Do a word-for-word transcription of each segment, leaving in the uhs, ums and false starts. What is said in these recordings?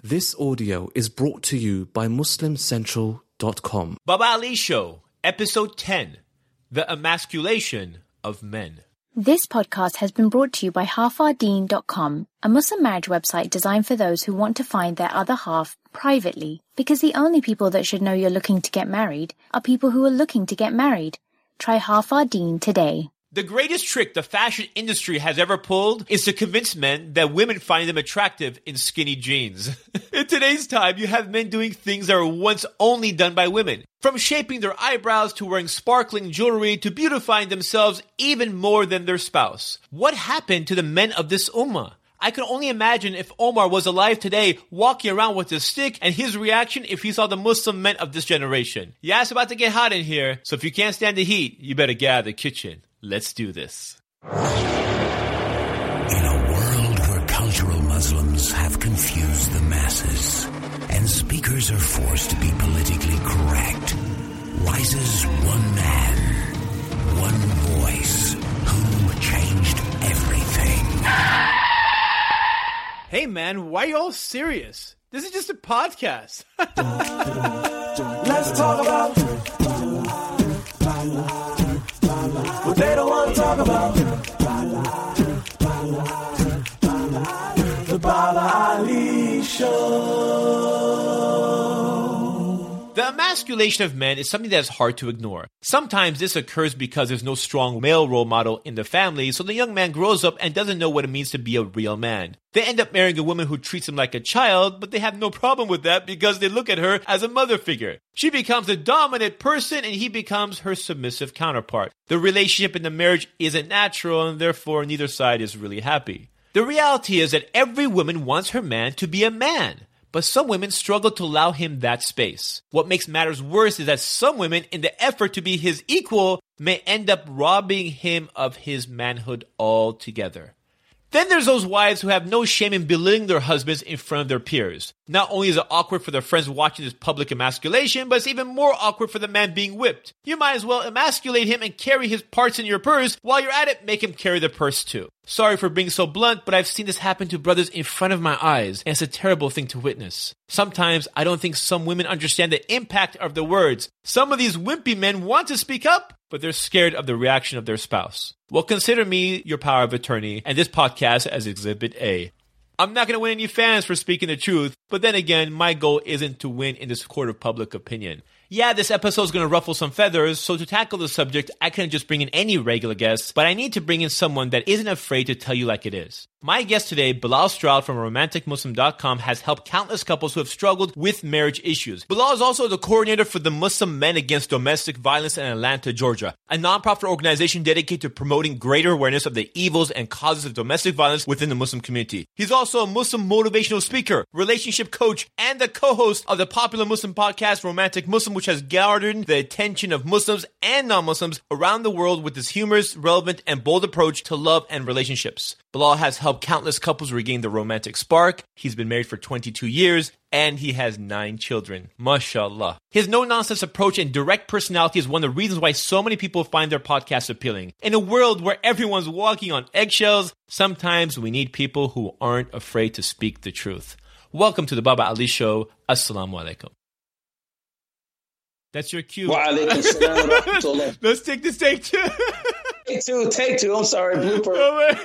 This audio is brought to you by Muslim Central dot com. Baba Ali Show, Episode ten, The Emasculation of Men. This podcast has been brought to you by half our deen dot com, a Muslim marriage website designed for those who want to find their other half privately, because the only people that should know you're looking to get married are people who are looking to get married. Try Half Our Deen today. The greatest trick the fashion industry has ever pulled is to convince men that women find them attractive in skinny jeans. In today's time, you have men doing things that were once only done by women. From shaping their eyebrows to wearing sparkling jewelry to beautifying themselves even more than their spouse. What happened to the men of this ummah? I can only imagine if Omar was alive today, walking around with a stick, and his reaction if he saw the Muslim men of this generation. Yeah, it's about to get hot in here, so if you can't stand the heat, you better get out of the kitchen. Let's do this. In a world where cultural Muslims have confused the masses and speakers are forced to be politically correct, rises one man, one voice, who changed everything. Hey man, why are you all serious? This is just a podcast. Let's talk about what they don't want to talk about. The Baba Ali Show. The emasculation of men is something that is hard to ignore. Sometimes this occurs because there's no strong male role model in the family, so the young man grows up and doesn't know what it means to be a real man. They end up marrying a woman who treats him like a child, but they have no problem with that because they look at her as a mother figure. She becomes the dominant person and he becomes her submissive counterpart. The relationship in the marriage isn't natural and therefore neither side is really happy. The reality is that every woman wants her man to be a man. But some women struggle to allow him that space. What makes matters worse is that some women, in the effort to be his equal, may end up robbing him of his manhood altogether. Then there's those wives who have no shame in belittling their husbands in front of their peers. Not only is it awkward for their friends watching this public emasculation, but it's even more awkward for the man being whipped. You might as well emasculate him and carry his parts in your purse. While you're at it, make him carry the purse too. Sorry for being so blunt, but I've seen this happen to brothers in front of my eyes, and it's a terrible thing to witness. Sometimes I don't think some women understand the impact of the words. Some of these wimpy men want to speak up, but they're scared of the reaction of their spouse. Well, consider me your power of attorney and this podcast as Exhibit A. I'm not going to win any fans for speaking the truth, but then again, my goal isn't to win in this court of public opinion. Yeah, this episode is going to ruffle some feathers, so to tackle the subject, I couldn't just bring in any regular guest, but I need to bring in someone that isn't afraid to tell you like it is. My guest today, Bilal Stroud from romantic muslim dot com, has helped countless couples who have struggled with marriage issues. Bilal is also the coordinator for the Muslim Men Against Domestic Violence in Atlanta, Georgia, a nonprofit organization dedicated to promoting greater awareness of the evils and causes of domestic violence within the Muslim community. He's also a Muslim motivational speaker, relationship coach, and the co-host of the popular Muslim podcast, Romantic Muslim, which has garnered the attention of Muslims and non-Muslims around the world with his humorous, relevant, and bold approach to love and relationships. Bilal has helped countless couples regain their romantic spark. He's been married for twenty-two years, and he has nine children. MashaAllah. His no-nonsense approach and direct personality is one of the reasons why so many people find their podcast appealing. In a world where everyone's walking on eggshells, sometimes we need people who aren't afraid to speak the truth. Welcome to the Baba Ali Show. Assalamu alaikum. That's your cue. Wa alaikum salam wa rahmatullah. Let's take this take two. Take two, take two. I'm sorry, blooper.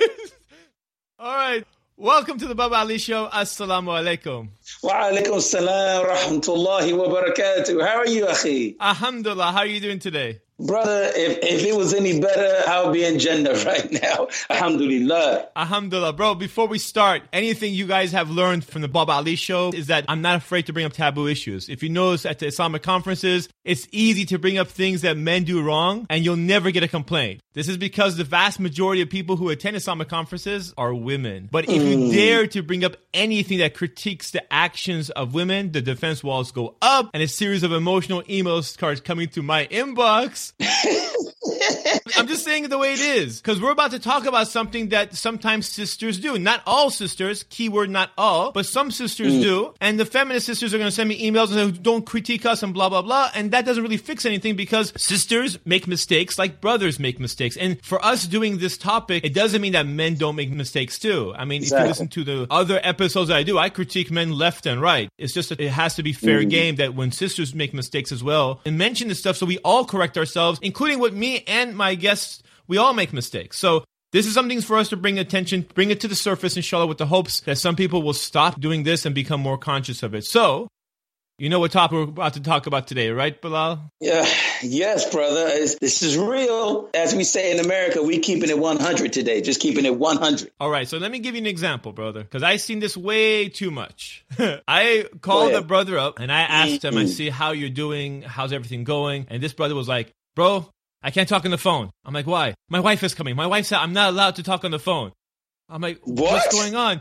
All right. Welcome to the Baba Ali Show. Assalamu alaikum. Wa alaikum salam wa rahmatullahi wa barakatuh. How are you, akhi? Alhamdulillah. How are you doing today? Brother, if, if it was any better, I would be in Jannah right now. Alhamdulillah. Alhamdulillah. Bro, before we start, anything you guys have learned from the Baba Ali Show is that I'm not afraid to bring up taboo issues. If you notice at the Islamic conferences, it's easy to bring up things that men do wrong, and you'll never get a complaint. This is because the vast majority of people who attend Islamic conferences are women. But if you dare to bring up anything that critiques the actions of women, the defense walls go up, and a series of emotional email cards coming to my inbox. I'm just saying it the way it is. Because we're about to talk about something that sometimes sisters do. Not all sisters, keyword not all, but some sisters mm. do. And the feminist sisters are going to send me emails and say, don't critique us and blah, blah, blah. And that doesn't really fix anything because sisters make mistakes like brothers make mistakes. And for us doing this topic, it doesn't mean that men don't make mistakes too. I mean, exactly. If you listen to the other episodes that I do, I critique men left and right. It's just that it has to be fair mm. game that when sisters make mistakes as well and mention this stuff so we all correct ourselves, including what me and my guests, we all make mistakes. So this is something for us to bring attention, bring it to the surface, inshallah, with the hopes that some people will stop doing this and become more conscious of it. So, you know what topic we're about to talk about today, right, Bilal? Yeah, yes, brother. It's, this is real. As we say in America, we keeping it one hundred today, just keeping it one hundred. All right, so let me give you an example, brother, because I've seen this way too much. I called a brother up, and I asked him, I see how you're doing, how's everything going, and this brother was like, bro, I can't talk on the phone. I'm like, why? My wife is coming. My wife said I'm not allowed to talk on the phone. I'm like, what? What's going on?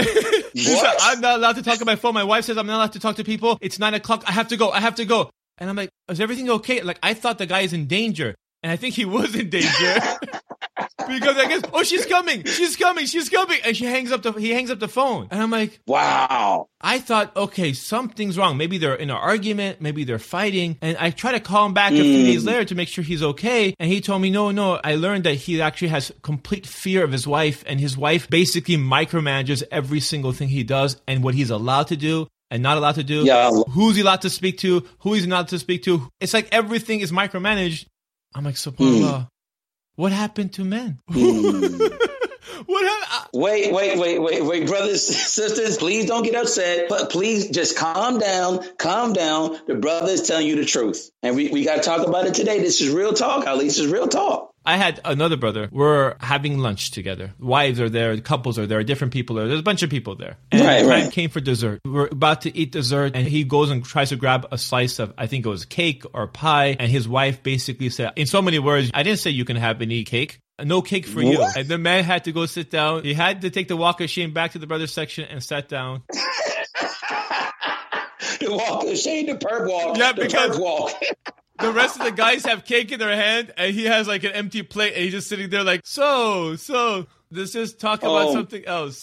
She said, I'm not allowed to talk on my phone. My wife says I'm not allowed to talk to people. It's nine o'clock. I have to go. I have to go. And I'm like, is everything okay? Like, I thought the guy is in danger. And I think he was in danger. Because I guess, oh, she's coming. She's coming. She's coming. And she hangs up the, he hangs up the phone. And I'm like, wow. I thought, okay, something's wrong. Maybe they're in an argument. Maybe they're fighting. And I try to call him back mm. a few days later to make sure he's okay. And he told me, no, no, I learned that he actually has complete fear of his wife. And his wife basically micromanages every single thing he does and what he's allowed to do and not allowed to do. Yeah. Who's he allowed to speak to? Who he's not allowed to speak to? It's like everything is micromanaged. I'm like, subhanAllah. Mm. What happened to men? Mm. What happened? Wait, wait, wait, wait, wait, brothers, sisters, please don't get upset, but please just calm down, calm down. The brother is telling you the truth. And we, we got to talk about it today. This is real talk, Ali. This is real talk. I had another brother. We're having lunch together. Wives are there, couples are there, different people are there. There's a bunch of people there. And right, time right. came for dessert. We're about to eat dessert, and he goes and tries to grab a slice of, I think it was cake or pie, and his wife basically said, in so many words, I didn't say you can have any cake. No cake for what? you. And the man had to go sit down. He had to take the walk of shame back to the brother's section and sat down. The walk of shame, the perp walk. Yeah, the because perp walk. The rest of the guys have cake in their hand, and he has like an empty plate, and he's just sitting there like, so, so, let's just talk about oh. something else.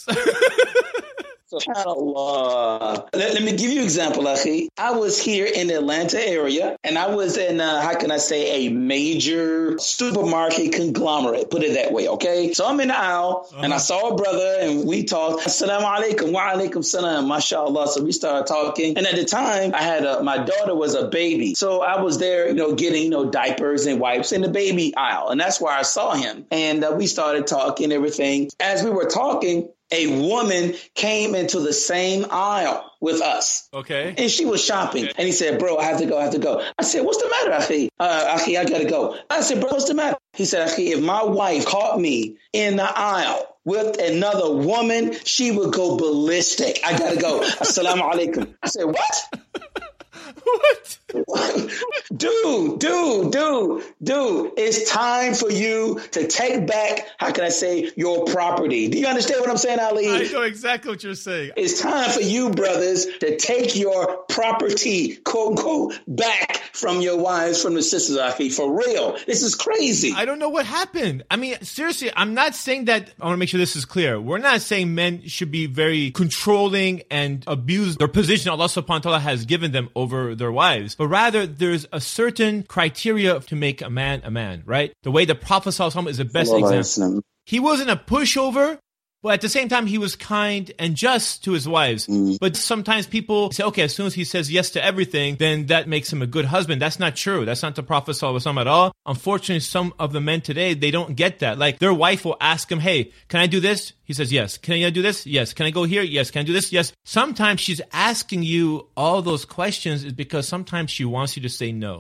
SubhanAllah. Let, let me give you an example, Akhi. I was here in the Atlanta area, and I was in, uh, how can I say, a major supermarket conglomerate, put it that way, okay? So I'm in the aisle, uh-huh. and I saw a brother, and we talked. Assalamu alaikum, wa alaikum salam, mashallah. So we started talking. And at the time, I had a, my daughter was a baby. So I was there, you know, getting, you know, diapers and wipes in the baby aisle. And that's where I saw him. And uh, we started talking and everything. As we were talking, a woman came into the same aisle with us. Okay. And she was shopping. Okay. And he said, bro, I have to go, I have to go. I said, what's the matter, Akhi? Uh, Akhi, I got to go. I said, bro, what's the matter? He said, Akhi, if my wife caught me in the aisle with another woman, she would go ballistic. I got to go. Assalamu alaikum. I said, what? What? Dude, dude, dude, dude, it's time for you to take back, how can I say, your property. Do you understand what I'm saying, Ali? I know exactly what you're saying. It's time for you, brothers, to take your property, quote unquote, back from your wives, from the sisters, Akhi. For real. This is crazy. I don't know what happened. I mean, seriously, I'm not saying that. I want to make sure this is clear. We're not saying men should be very controlling and abuse their position Allah subhanahu wa ta'ala has given them over their wives, but rather there's a certain criteria to make a man a man, right? The way the Prophet sallallahu alaihi wasallam is the best Allah example. He wasn't a pushover, but at the same time, he was kind and just to his wives. Mm. But sometimes people say, okay, as soon as he says yes to everything, then that makes him a good husband. That's not true. That's not the Prophet sallallahu alaihi wasallam at all. Unfortunately, some of the men today, they don't get that. Like their wife will ask him, hey, can I do this? He says, yes. Can I do this? Yes. Can I go here? Yes. Can I do this? Yes. Sometimes she's asking you all those questions is because sometimes she wants you to say no.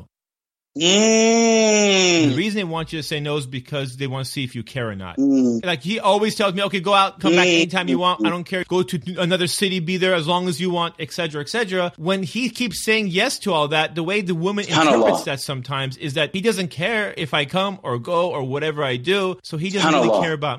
Mm. The reason they want you to say no is because they want to see if you care or not. Mm. Like he always tells me, okay, go out, come mm. back anytime you want. I don't care. Go to another city, be there as long as you want, et cetera, et cetera. When he keeps saying yes to all that, the way the woman interprets that sometimes is that he doesn't care if I come or go or whatever I do. So he doesn't really care about me.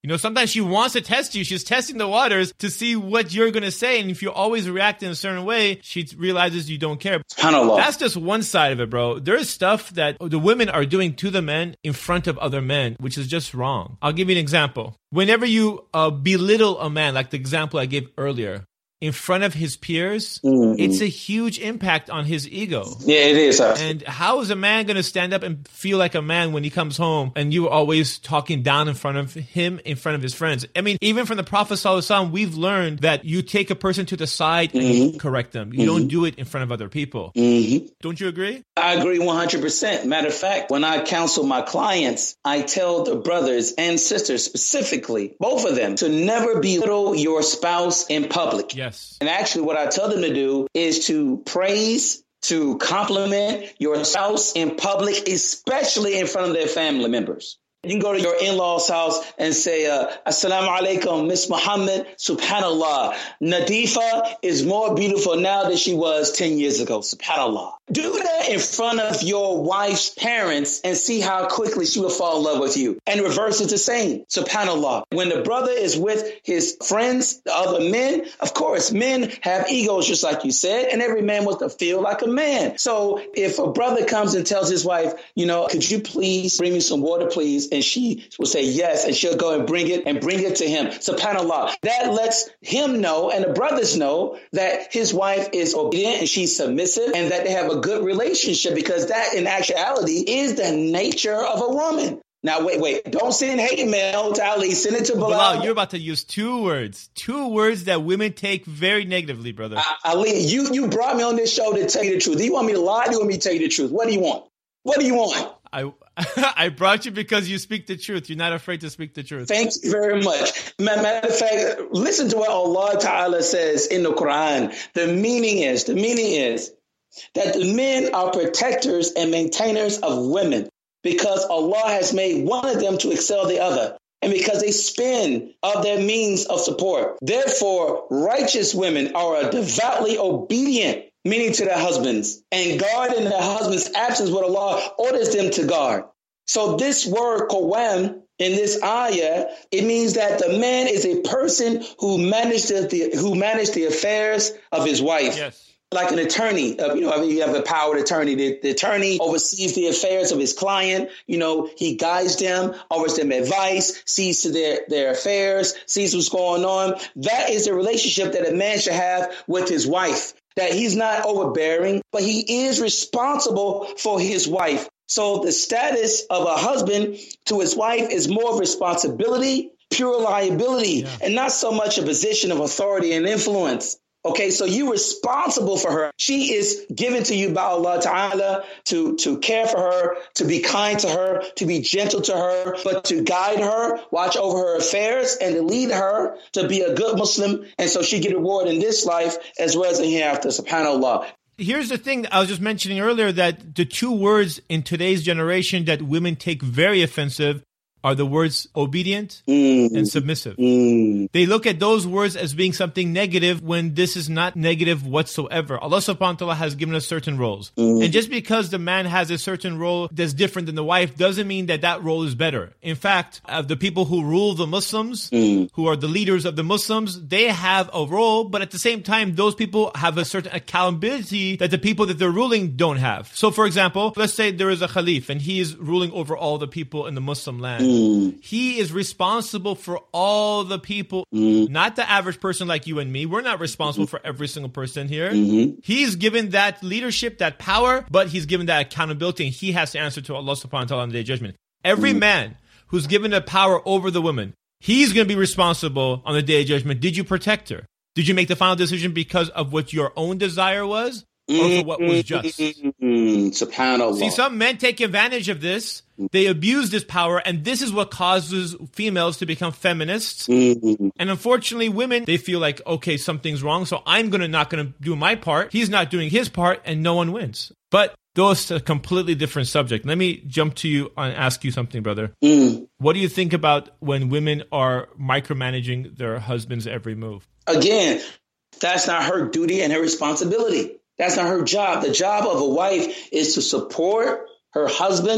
You know, sometimes she wants to test you. She's testing the waters to see what you're going to say. And if you always react in a certain way, she realizes you don't care. SubhanAllah. That's just one side of it, bro. There is stuff that the women are doing to the men in front of other men, which is just wrong. I'll give you an example. Whenever you uh, belittle a man, like the example I gave earlier, in front of his peers, mm-hmm. it's a huge impact on his ego. Yeah, it is. And how is a man going to stand up and feel like a man when he comes home and you are always talking down in front of him, in front of his friends? I mean, even from the Prophet ﷺ, we've learned that you take a person to the side mm-hmm. and you correct them. You mm-hmm. don't do it in front of other people. Mm-hmm. Don't you agree? I agree one hundred percent. Matter of fact, when I counsel my clients, I tell the brothers and sisters specifically, both of them, to never belittle your spouse in public. Yes. And actually what I tell them to do is to praise, to compliment your spouse in public, especially in front of their family members. You can go to your in-law's house and say, uh, Assalamu alaikum, Miss Muhammad, subhanallah. Nadifa is more beautiful now than she was ten years ago, subhanallah. Do that in front of your wife's parents and see how quickly she will fall in love with you. And reverse it the same, subhanallah. When the brother is with his friends, the other men, of course, men have egos just like you said, and every man wants to feel like a man. So if a brother comes and tells his wife, you know, could you please bring me some water, please? And she will say yes, and she'll go and bring it and bring it to him. SubhanAllah. That lets him know and the brothers know that his wife is obedient and she's submissive and that they have a good relationship, because that in actuality is the nature of a woman. Now, wait, wait. Don't send hate mail to Ali. Send it to Bilal. Bilal, you're about to use two words. Two words that women take very negatively, brother. I, Ali, you, you brought me on this show to tell you the truth. Do you want me to lie? Do you want me to tell you the truth? What do you want? What do you want? I I brought you because you speak the truth. You're not afraid to speak the truth. Thank you very much. Matter of fact, listen to what Allah Ta'ala says in the Quran. The meaning is, the meaning is that the men are protectors and maintainers of women because Allah has made one of them to excel the other, and because they spend of their means of support. Therefore, righteous women are devoutly obedient, meaning to their husbands, and guard in their husband's absence what Allah orders them to guard. So this word qawam in this ayah, it means that the man is a person who managed the who managed the affairs of his wife. Yes. Like an attorney, uh, you know, I mean, you have a powered attorney. The, the attorney oversees the affairs of his client. You know, he guides them, offers them advice, sees to their, their affairs, sees what's going on. That is the relationship that a man should have with his wife, that he's not overbearing, but he is responsible for his wife. So the status of a husband to his wife is more of responsibility, pure liability, yeah. and not so much a position of authority and influence. Okay, so you're responsible for her. She is given to you by Allah Ta'ala to, to care for her, to be kind to her, to be gentle to her, but to guide her, watch over her affairs, and to lead her to be a good Muslim. And so she get a reward in this life as well as in hereafter, subhanAllah. Here's the thing I was just mentioning earlier, that the two words in today's generation that women take very offensive are the words obedient mm. and submissive. Mm. They look at those words as being something negative when this is not negative whatsoever. Allah subhanahu wa ta'ala has given us certain roles. Mm. And just because the man has a certain role that's different than the wife doesn't mean that that role is better. In fact, uh, the people who rule the Muslims, mm. who are the leaders of the Muslims, they have a role, but at the same time, those people have a certain accountability that the people that they're ruling don't have. So for example, let's say there is a Khalif and he is ruling over all the people in the Muslim land. Mm. Mm. He is responsible for all the people, mm. not the average person like you and me. We're not responsible mm-hmm. for every single person here. Mm-hmm. He's given that leadership, that power, but he's given that accountability, and he has to answer to Allah subhanahu wa ta'ala on the day of judgment. Every mm. man who's given the power over the woman, he's going to be responsible on the day of judgment. Did you protect her? Did you make the final decision because of what your own desire was? Or for what was just? Mm-hmm. SubhanAllah. See, some men take advantage of this. They abuse this power, and this is what causes females to become feminists. Mm-hmm. And unfortunately, women, they feel like, okay, something's wrong, so I'm gonna not going to do my part. He's not doing his part, and no one wins. But those are a completely different subject. Let me jump to you and ask you something, brother. Mm. What do you think about when women are micromanaging their husband's every move? Again, that's not her duty and her responsibility. That's not her job. The job of a wife is to support her husband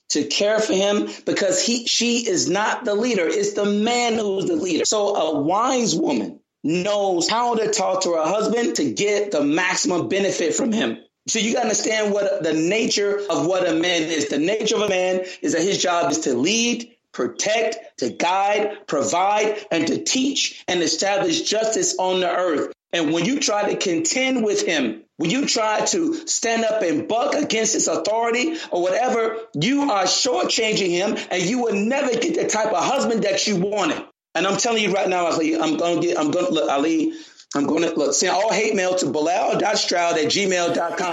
to care for him because he she is not the leader. It's the man who's the leader. So a wise woman knows how to talk to her husband to get the maximum benefit from him. So you got to understand what the nature of what a man is. The nature of a man is that his job is to lead, protect, to guide, provide, and to teach and establish justice on the earth. And when you try to contend with him, when you try to stand up and buck against his authority or whatever, you are shortchanging him, and you will never get the type of husband that you wanted. And I'm telling you right now, Ali, I'm going to get, I'm going to look, Ali, I'm going to look, send all hate mail to Bilal dot Stroud at gmail dot com.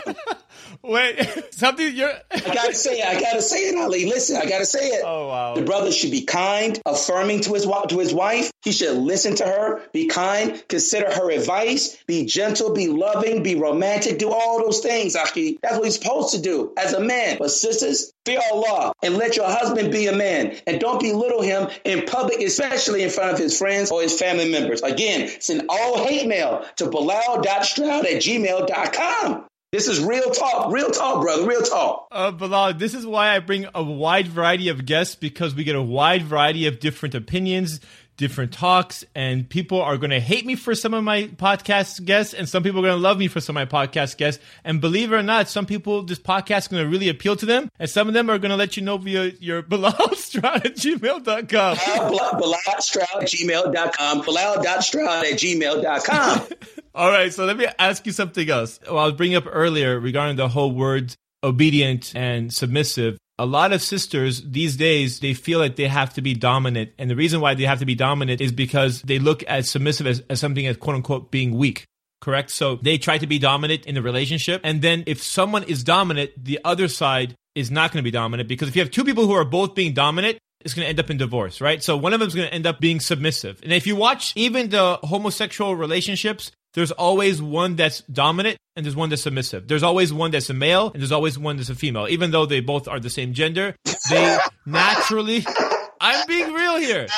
Wait, something you're... I gotta say it. I gotta say it, Ali. Listen, I gotta say it. Oh, wow. The brother should be kind, affirming to his to his wife. He should listen to her, be kind, consider her advice, be gentle, be loving, be romantic, do all those things, Aki. That's what he's supposed to do as a man. But sisters, fear Allah and let your husband be a man. And don't belittle him in public, especially in front of his friends or his family members. Again, send all hate mail to Bilal dot Stroud at gmail dot com. This is real talk, real talk, brother, real talk. Uh, Bilal, this is why I bring a wide variety of guests, because we get a wide variety of different opinions, different talks, and people are going to hate me for some of my podcast guests, and some people are going to love me for some of my podcast guests. And believe it or not, some people, this podcast is going to really appeal to them, and some of them are going to let you know via your Bilal Stroud at gmail dot com. Bilal Stroud at gmail dot com. Bilal dot Stroud at gmail dot com. All right, so let me ask you something else. Well, I was bringing up earlier regarding the whole words obedient and submissive. A lot of sisters these days, they feel like they have to be dominant. And the reason why they have to be dominant is because they look at submissive as, as something as quote unquote being weak. Correct? So they try to be dominant in the relationship. And then if someone is dominant, the other side is not going to be dominant, because if you have two people who are both being dominant, it's going to end up in divorce, right? So one of them is going to end up being submissive. And if you watch even the homosexual relationships, there's always one that's dominant and there's one that's submissive. There's always one that's a male and there's always one that's a female. Even though they both are the same gender, they naturally... I'm being real here.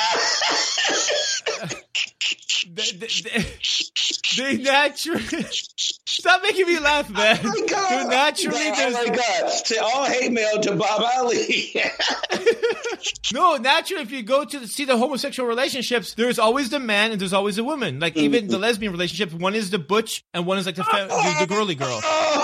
they, they, they, they naturally... Stop making me laugh, man. Oh my God. They're naturally... Oh my God. Say all hate mail to Bob Ali. No, naturally, if you go to see the homosexual relationships, there's always the man and there's always a woman. Like even the lesbian relationships, one is the butch and one is like the fa- the, the girly girl.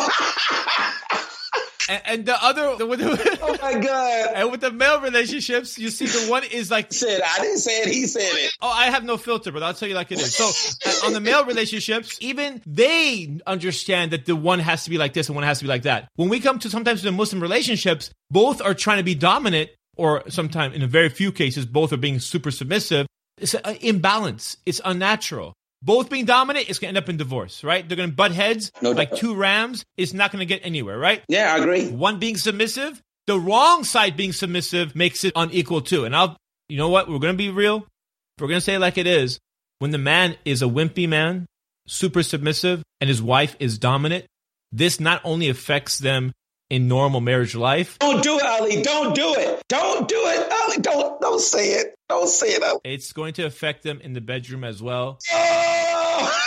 and, and the other, the, with the, Oh my God. And with the male relationships, you see the one is like... Said I didn't say it, he said it. Oh, I have no filter, but I'll tell you like it is. So uh, on the male relationships, even they understand that the one has to be like this and one has to be like that. When we come to sometimes to the Muslim relationships, both are trying to be dominant, or sometimes in a very few cases, both are being super submissive. It's an imbalance. It's unnatural. Both being dominant, it's going to end up in divorce, right? They're going to butt heads No like doubt. two rams. It's not going to get anywhere, right? Yeah, I agree. One being submissive, the wrong side being submissive makes it unequal too. And I'll, you know what? We're going to be real. We're going to say it like it is. When the man is a wimpy man, super submissive, and his wife is dominant, this not only affects them in normal marriage life. Don't do it, Ali. Don't do it. Don't do it, Ali. Don't don't say it. Don't say it, Ali. It's going to affect them in the bedroom as well. Oh!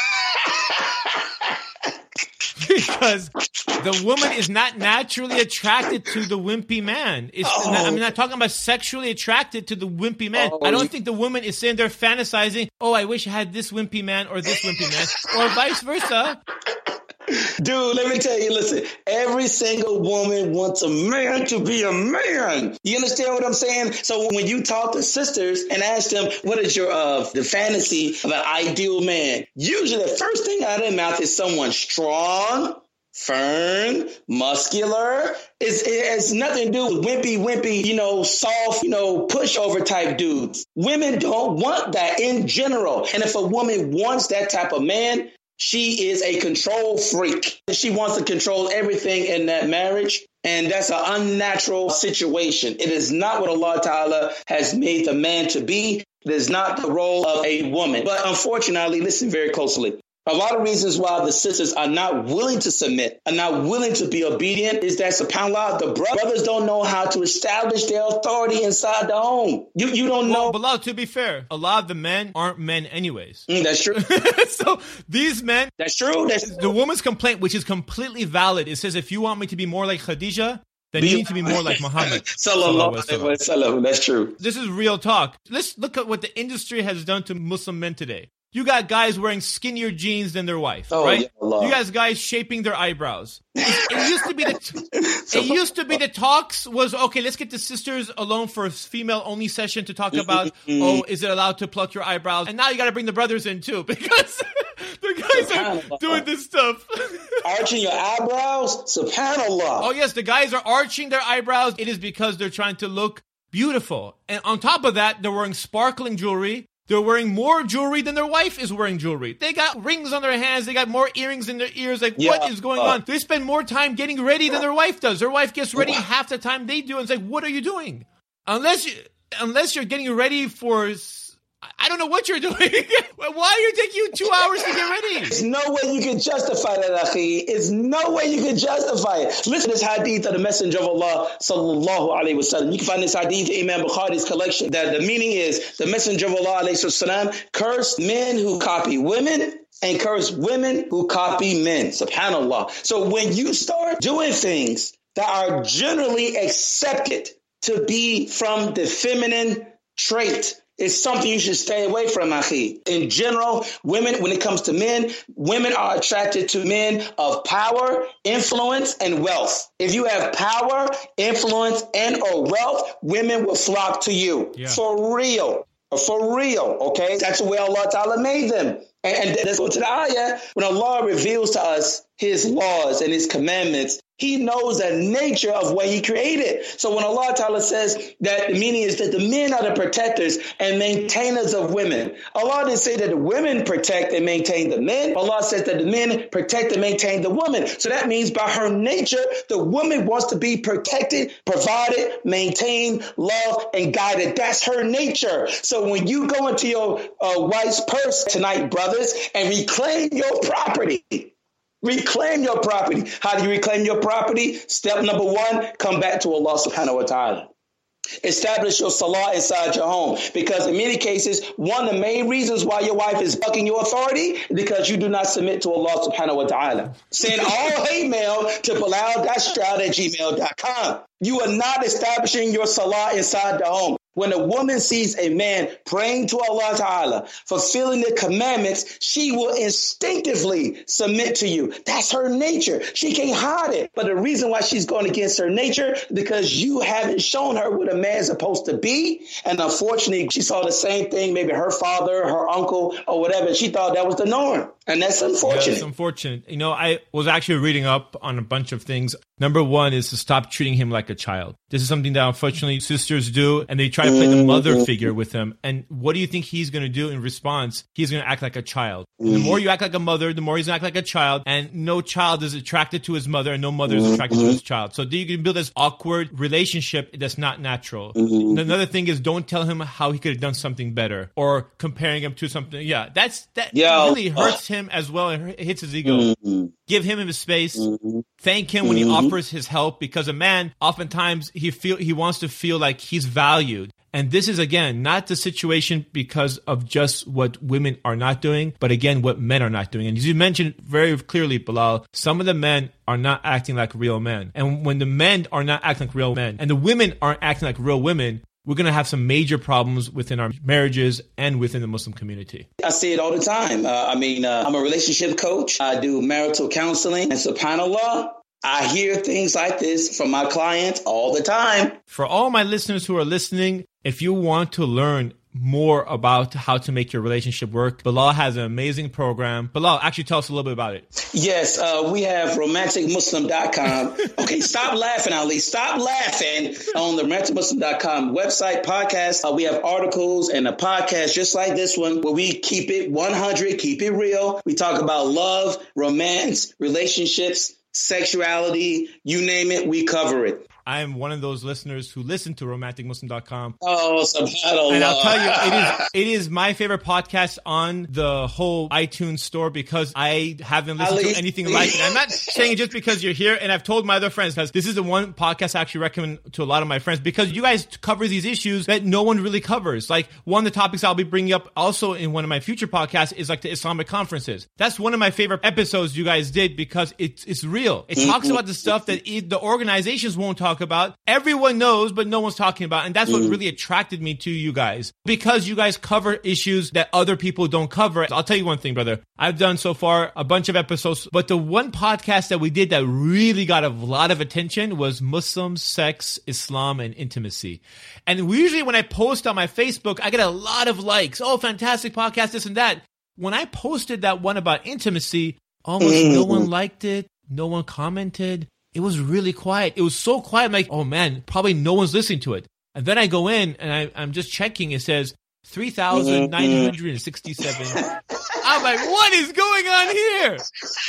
Because the woman is not naturally attracted to the wimpy man. It's Oh. not, I'm not talking about sexually attracted to the wimpy man. Oh, I don't you- think the woman is sitting there fantasizing, oh, I wish I had this wimpy man or this wimpy man, or vice versa. Dude, let me tell you, listen, every single woman wants a man to be a man. You understand what I'm saying? So when you talk to sisters and ask them, what is your, uh, the fantasy of an ideal man? Usually the first thing out of their mouth is someone strong, firm, muscular. It's, it has nothing to do with wimpy, wimpy, you know, soft, you know, pushover type dudes. Women don't want that in general. And if a woman wants that type of man, she is a control freak. She wants to control everything in that marriage. And that's an unnatural situation. It is not what Allah Ta'ala has made the man to be. It is not the role of a woman. But unfortunately, listen very closely. A lot of reasons why the sisters are not willing to submit, are not willing to be obedient, is that, subhanAllah, the brothers don't know how to establish their authority inside the home. You you don't know. Well, Bilal, to be fair, a lot of the men aren't men anyways. Mm, that's true. So these men, That's true. That's the woman's complaint, which is completely valid, it says, if you want me to be more like Khadijah, then you need to be more like Muhammad. Sallallahu alaihi wasallam. That's true. This is real talk. Let's look at what the industry has done to Muslim men today. You got guys wearing skinnier jeans than their wife, oh, right? Yeah, Allah. You guys guys shaping their eyebrows. It, it used to be the it used to be the talks was okay. Let's get the sisters alone for a female only session to talk about. Mm-hmm. Oh, is it allowed to pluck your eyebrows? And now you got to bring the brothers in too because the guys are doing this stuff. Arching your eyebrows, subhanallah. Oh yes, the guys are arching their eyebrows. It is because they're trying to look beautiful, and on top of that, they're wearing sparkling jewelry. They're wearing more jewelry than their wife is wearing jewelry. They got rings on their hands. They got more earrings in their ears. Like, yeah, what is going uh, on? They spend more time getting ready than their wife does. Their wife gets ready half the time they do. And it's like, what are you doing? Unless, you, unless you're getting ready for... I don't know what you're doing. Why are you taking you two hours to get ready? There's no way you can justify that, Akhi. There's no way you can justify it. Listen to this hadith of the Messenger of Allah, sallallahu alaihi wasallam. You can find this hadith in Imam Bukhari's collection. That the meaning is the Messenger of Allah, alayhi salam, cursed men who copy women and cursed women who copy men. Subhanallah. So when you start doing things that are generally accepted to be from the feminine trait, it's something you should stay away from, Akhi. In general, women, when it comes to men, women are attracted to men of power, influence, and wealth. If you have power, influence, and or wealth, women will flock to you. Yeah. For real. For real, okay? That's the way Allah Ta'ala made them. And, and let's go to the ayah. When Allah reveals to us his laws and his commandments, he knows the nature of what he created. So when Allah Ta'ala says that the meaning is that the men are the protectors and maintainers of women, Allah didn't say that the women protect and maintain the men. Allah says that the men protect and maintain the woman. So that means by her nature, the woman wants to be protected, provided, maintained, loved, and guided. That's her nature. So when you go into your uh, wife's purse tonight, brothers, and reclaim your property, reclaim your property. How do you reclaim your property? Step number one, come back to Allah subhanahu wa ta'ala. Establish your salah inside your home, because in many cases, one of the main reasons why your wife is bucking your authority is because you do not submit to Allah subhanahu wa ta'ala. Send all hate mail to bilal dot stroud at gmail dot com. You are not establishing your salah inside the home. When a woman sees a man praying to Allah Ta'ala, fulfilling the commandments, she will instinctively submit to you. That's her nature. She can't hide it. But the reason why she's going against her nature is because you haven't shown her what a man's supposed to be. And unfortunately, she saw the same thing, maybe her father, her uncle, or whatever. She thought that was the norm. And that's unfortunate. Yeah, it's unfortunate. You know, I was actually reading up on a bunch of things. Number one is to stop treating him like a child. This is something that unfortunately sisters do, and they try to play the mother figure with him. And what do you think he's going to do in response? He's going to act like a child. And the more you act like a mother, the more he's going to act like a child. And no child is attracted to his mother, and no mother is attracted to his child. So you can build this awkward relationship that's not natural. And another thing is, don't tell him how he could have done something better, or comparing him to something. Yeah, that's that yeah. really hurts him as well. It hits his ego. Mm-hmm. Give him his space. Mm-hmm. Thank him when he mm-hmm. offers his help, because a man, oftentimes, he feel he wants to feel like he's valued. And this is, again, not the situation because of just what women are not doing, but again, what men are not doing. And as you mentioned very clearly, Bilal, some of the men are not acting like real men. And when the men are not acting like real men, and the women aren't acting like real women, we're going to have some major problems within our marriages and within the Muslim community. I see it all the time. Uh, I mean, uh, I'm a relationship coach. I do marital counseling. And subhanAllah, I hear things like this from my clients all the time. For all my listeners who are listening, if you want to learn more about how to make your relationship work, Bilal has an amazing program. Bilal, actually tell us a little bit about it. Yes, uh, we have romantic muslim dot com. Okay, stop laughing, Ali. Stop laughing on the romantic muslim dot com website, podcast. Uh, we have articles and a podcast just like this one where we keep it one hundred, keep it real. We talk about love, romance, relationships, sexuality, you name it, we cover it. I am one of those listeners who listen to romantic muslim dot com. Oh, subhanAllah. And I'll tell you, it is it is my favorite podcast on the whole iTunes store, because I haven't listened to anything like it. I'm not saying it just because you're here, and I've told my other friends, because this is the one podcast I actually recommend to a lot of my friends, because you guys cover these issues that no one really covers. Like, one of the topics I'll be bringing up also in one of my future podcasts is like the Islamic conferences. That's one of my favorite episodes you guys did, because it's, it's real. It talks about the stuff that it, the organizations won't talk talk about. Everyone knows, but no one's talking about. And that's what really attracted me to you guys. Because you guys cover issues that other people don't cover. I'll tell you one thing, brother. I've done so far a bunch of episodes, but the one podcast that we did that really got a lot of attention was Muslims, sex, Islam, and intimacy. And usually when I post on my Facebook, I get a lot of likes. Oh, fantastic podcast, this and that. When I posted that one about intimacy, almost no one liked it. No one commented. It was really quiet. It was so quiet. I'm like, oh man, probably no one's listening to it. And then I go in and I, I'm just checking. It says three thousand nine hundred sixty-seven. I'm like, what is going on here?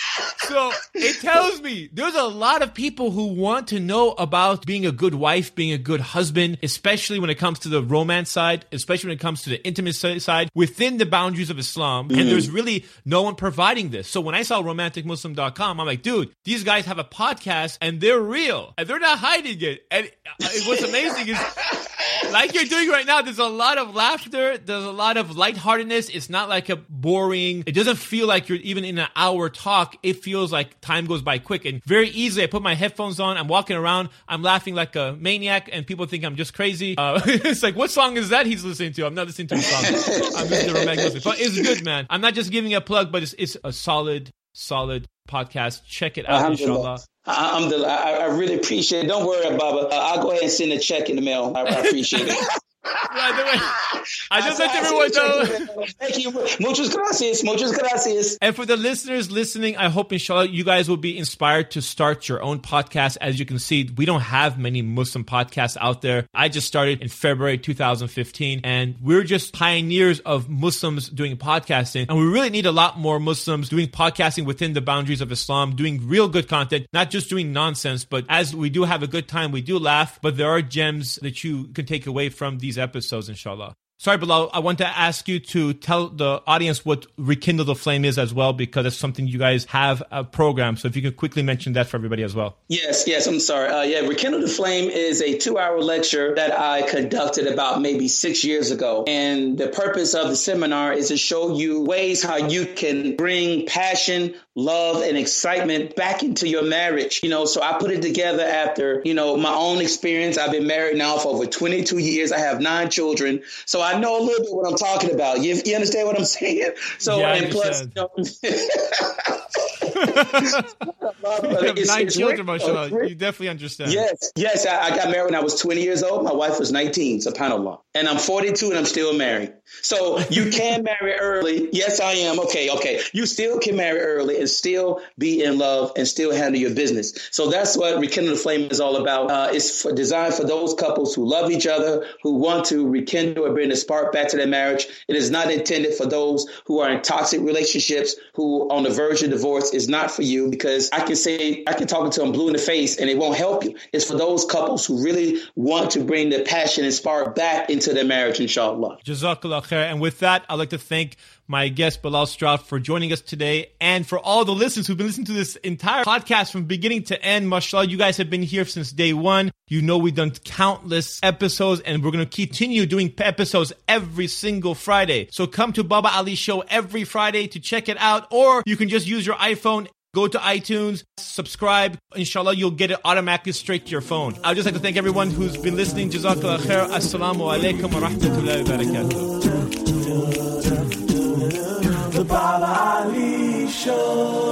So it tells me there's a lot of people who want to know about being a good wife, being a good husband, especially when it comes to the romance side, especially when it comes to the intimacy side within the boundaries of Islam. Mm-hmm. And there's really no one providing this. So when I saw romantic muslim dot com, I'm like, dude, these guys have a podcast and they're real and they're not hiding it. And what's amazing is, like you're doing right now, there's a lot of laughter. There's a lot of lightheartedness. It's not like a boring, it doesn't feel like you're even in an hour talk. It feels like time goes by quick. And very easily, I put my headphones on. I'm walking around. I'm laughing like a maniac. And people think I'm just crazy. Uh, it's like, what song is that he's listening to? I'm not listening to a song. I'm listening to romantic music. But it's good, man. I'm not just giving a plug, but it's, it's a solid, solid podcast. Check it out, inshallah. I, I'm the, I, I really appreciate it. Don't worry, Baba. Uh, I'll go ahead and send a check in the mail. I, I appreciate it. By the way, I just let everyone know. Thank you. Muchas gracias. Muchas gracias. And for the listeners listening, I hope, inshallah, you guys will be inspired to start your own podcast. As you can see, we don't have many Muslim podcasts out there. I just started in February two thousand fifteen, and we're just pioneers of Muslims doing podcasting. And we really need a lot more Muslims doing podcasting within the boundaries of Islam, doing real good content, not just doing nonsense. But as we do have a good time, we do laugh, but there are gems that you can take away from these episodes, inshallah. Sorry, Bilal, I want to ask you to tell the audience what Rekindle the Flame is as well, because it's something you guys have a program. So if you could quickly mention that for everybody as well. Yes, yes, I'm sorry. Uh, yeah, Rekindle the Flame is a two-hour lecture that I conducted about maybe six years ago. And the purpose of the seminar is to show you ways how you can bring passion, love, and excitement back into your marriage. You know, so I put it together after, you know, my own experience. I've been married now for over twenty-two years. I have nine children. So I know a little bit what I'm talking about. You, you understand what I'm saying? So, yeah, and plus, you know, you have nine it's children, mashallah. You definitely understand. Yes, yes. I, I got married when I was twenty years old. My wife was nineteen, subhanAllah. And I'm forty-two and I'm still married. So you can marry early. Yes, I am. Okay, okay. You still can marry early and still be in love and still handle your business. So that's what Rekindle the Flame is all about. Uh, it's for, designed for those couples who love each other, who want to rekindle or bring the spark back to their marriage. It is not intended for those who are in toxic relationships, who on the verge of divorce. Is not for you, because I can say, I can talk to them blue in the face and it won't help you. It's for those couples who really want to bring the passion and spark back into their marriage, inshallah. Jazakallah khair. And with that, I'd like to thank my guest, Bilal Strout, for joining us today. And for all the listeners who've been listening to this entire podcast from beginning to end, mashallah, you guys have been here since day one. You know we've done countless episodes, and we're going to continue doing episodes every single Friday. So come to Baba Ali Show every Friday to check it out, or you can just use your iPhone. Go to iTunes, subscribe. Inshallah, you'll get it automatically straight to your phone. I'd just like to thank everyone who's been listening. Jazakallah khair. Assalamu alaikum wa rahmatullahi wa barakatuh. The Baba Ali Show.